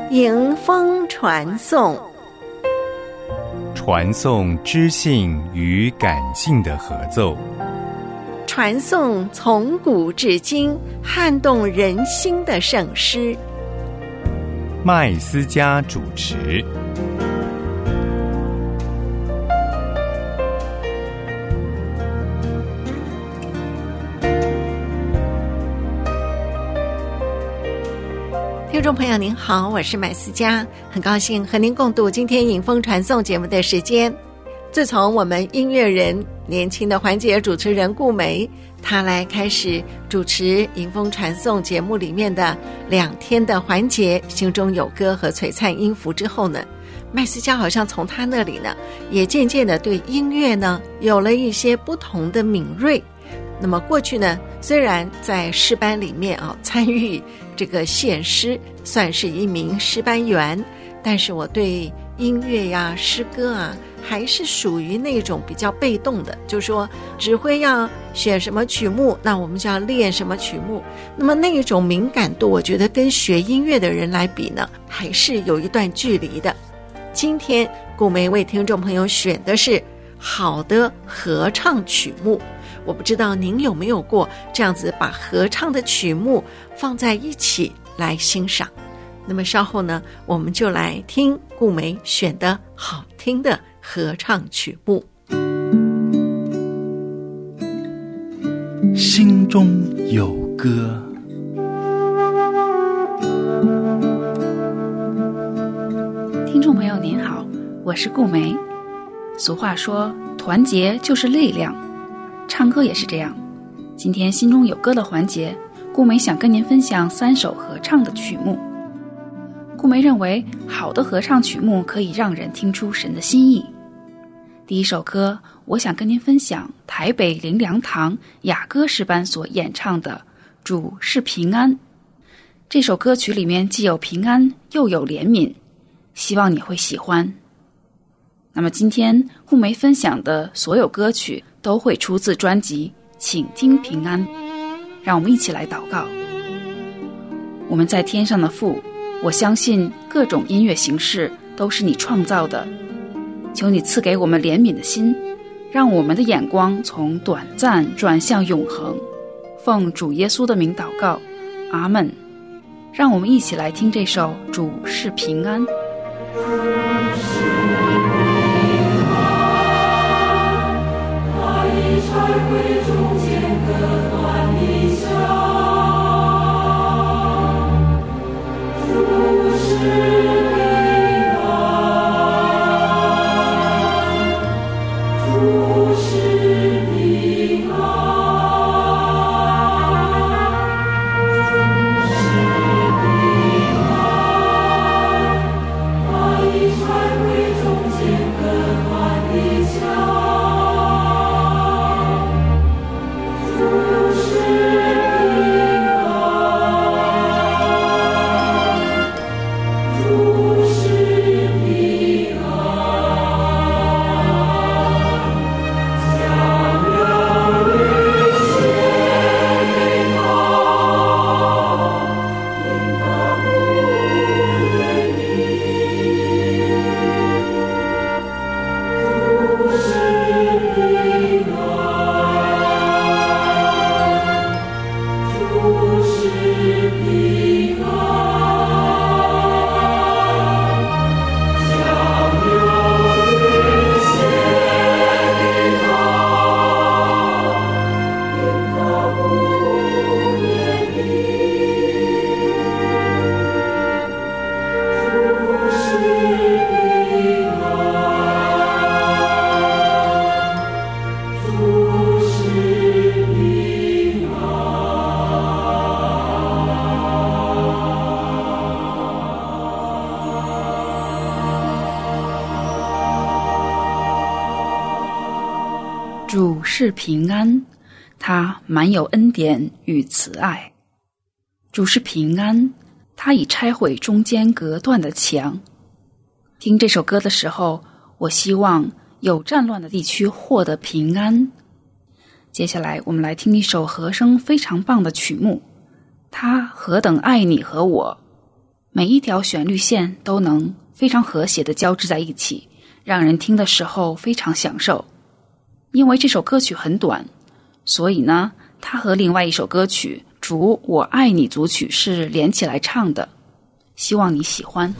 迎风传颂， 传颂知性与感性的合奏， 传颂从古至今撼动人心的圣诗。 麦斯嘉主持。 听众朋友您好，我是麦斯嘉，很高兴和您共度今天迎风传颂节目的时间。自从我们音乐人年轻的环节主持人顾梅，她来开始主持迎风传颂节目里面的2天的环节心中有歌和璀璨音符之后呢，麦斯嘉好像从她那里呢也渐渐的对音乐呢有了一些不同的敏锐。那么过去呢，虽然在诗班里面参与这个献诗，算是一名诗班员，但是我对音乐呀、诗歌啊，还是属于那种比较被动的，就是说指挥要选什么曲目，那我们就要练什么曲目。那么那一种敏感度，我觉得跟学音乐的人来比呢，还是有一段距离的。今天顾梅为听众朋友选的是好的合唱曲目。我不知道您有没有过这样子把合唱的曲目放在一起来欣赏。那么稍后呢，我们就来听顾梅选的好听的合唱曲目。 心中有歌。 听众朋友您好，我是顾梅。俗话说团结就是力量，唱歌也是这样。今天心中有歌的环节，顾梅想跟您分享3首合唱的曲目。顾梅认为好的合唱曲目可以让人听出神的心意。第一首歌，我想跟您分享台北灵粮堂雅歌诗班所演唱的主是平安。这首歌曲里面既有平安又有怜悯，希望你会喜欢。那么今天顾梅分享的所有歌曲都会出自专辑请听平安。让我们一起来祷告。我们在天上的父，我相信各种音乐形式都是你创造的，求你赐给我们怜悯的心，让我们的眼光从短暂转向永恒。奉主耶稣的名祷告，阿们。让我们一起来听这首主是平安。主是平安，他满有恩典与慈爱。主是平安，他已拆毁中间隔断的墙。听这首歌的时候，我希望有战乱的地区获得平安。接下来我们来听一首和声非常棒的曲目，他何等爱你和我。 每一条旋律线都能非常和谐地交织在一起，让人听的时候非常享受。因为这首歌曲很短，所以呢，它和另外一首歌曲《主我爱你》组曲是连起来唱的，希望你喜欢。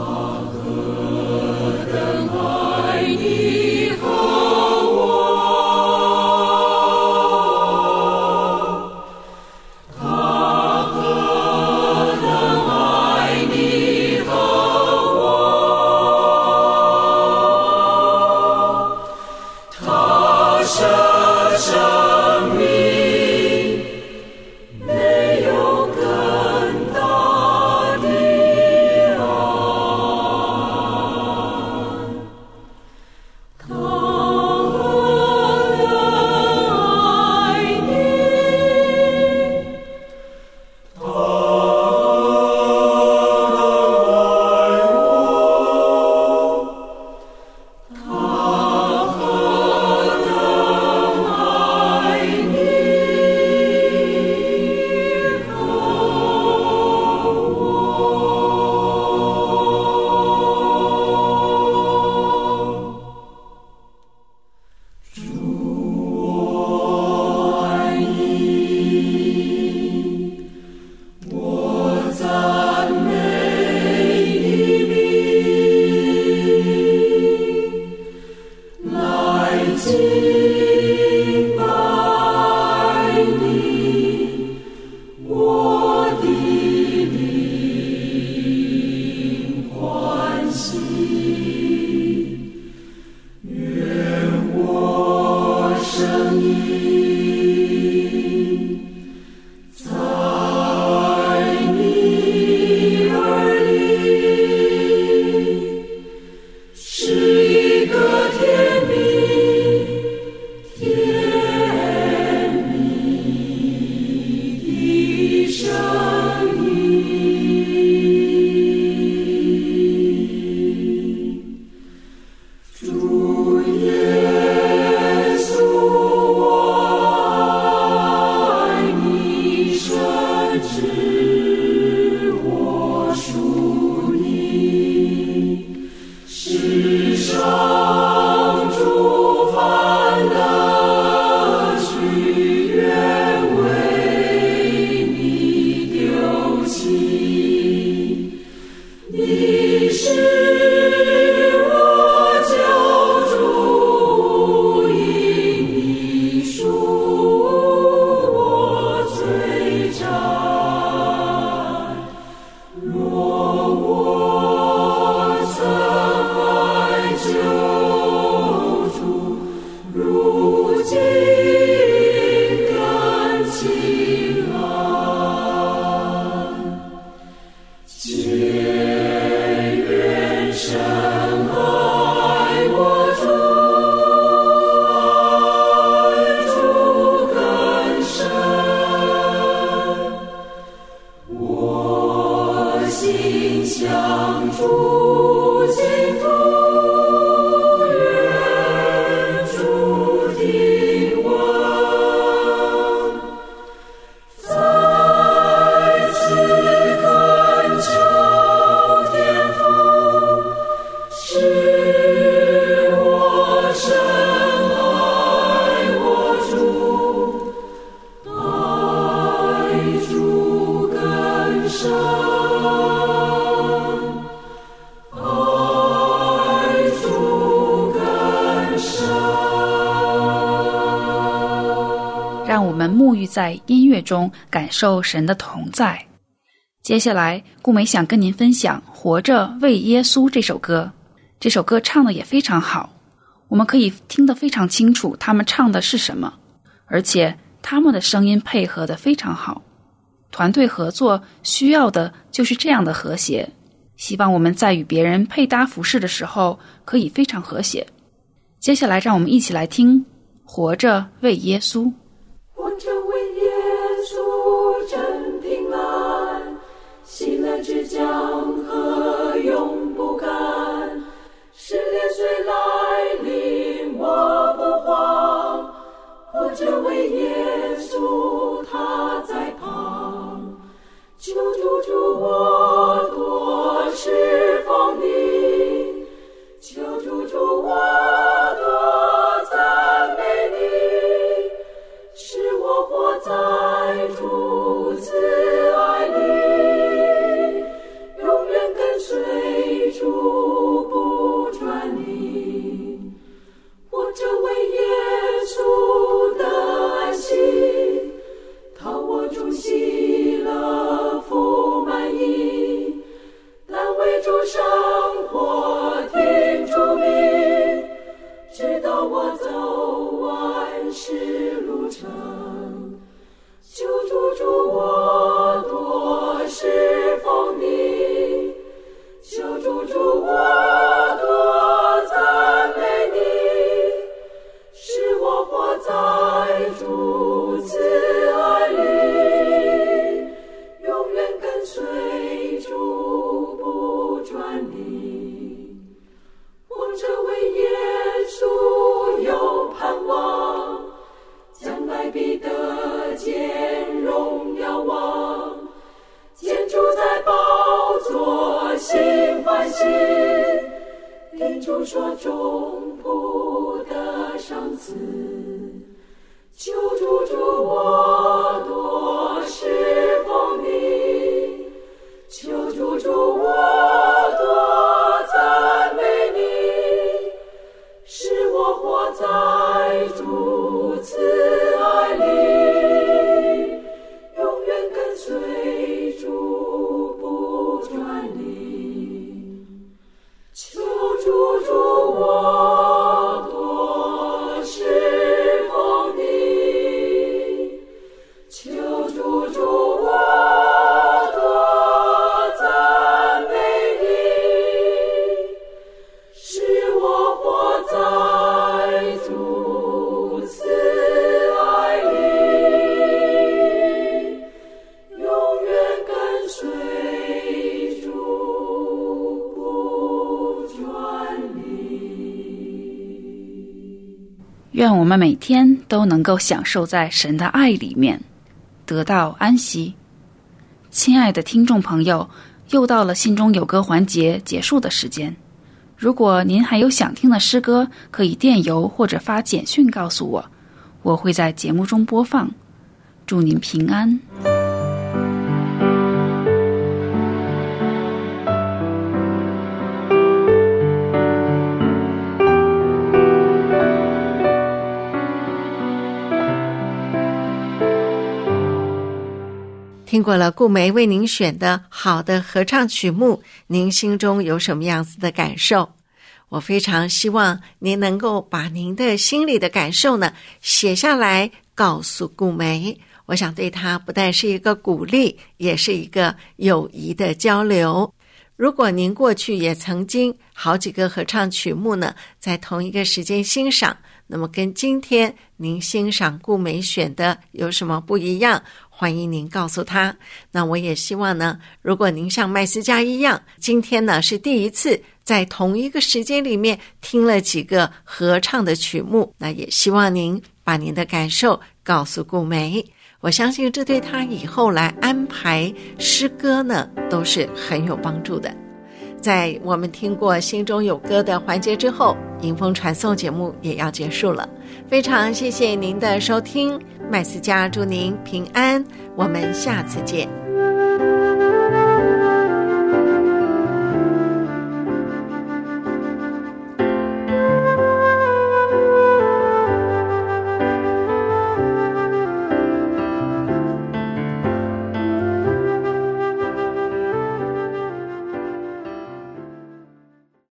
让我们沐浴在音乐中，感受神的同在。接下来，顾梅想跟您分享《活着为耶稣》这首歌。这首歌唱的也非常好，我们可以听得非常清楚他们唱的是什么，而且他们的声音配合得非常好。团队合作需要的就是这样的和谐，希望我们在与别人配搭服饰的时候可以非常和谐。接下来让我们一起来听《活着为耶稣》。 活着为耶稣真平安，喜乐之江河永不干，试炼虽来临我不慌，活着为耶稣他在旁，求助我多就说中仆的赏赐，求主助我多侍奉你，求主助我多赞美你，使我活在主慈爱里，永远跟随主不转离。求主助我多侍奉你，求主助我多赞美你，使我活在主慈爱里，永远跟随主不转离。 愿我们每天都能够享受在神的爱里面，得到安息。亲爱的听众朋友，又到了心中有歌环节结束的时间。如果您还有想听的诗歌，可以电邮或者发简讯告诉我，我会在节目中播放。祝您平安。 听过了顾梅为您选的好的合唱曲目，您心中有什么样子的感受？我非常希望您能够把您的心里的感受呢写下来，告诉顾梅。我想对她不但是一个鼓励，也是一个友谊的交流。如果您过去也曾经好几个合唱曲目呢在同一个时间欣赏，那么跟今天您欣赏顾梅选的有什么不一样，欢迎您告诉他。那我也希望呢，如果您像麦斯嘉一样，今天呢是第一次在同一个时间里面听了几个合唱的曲目，那也希望您把您的感受告诉顾梅。我相信这对他以后来安排诗歌呢都是很有帮助的。在我们听过心中有歌的环节之后，迎风传送节目也要结束了。非常谢谢您的收听，麦斯嘉祝您平安，我们下次见。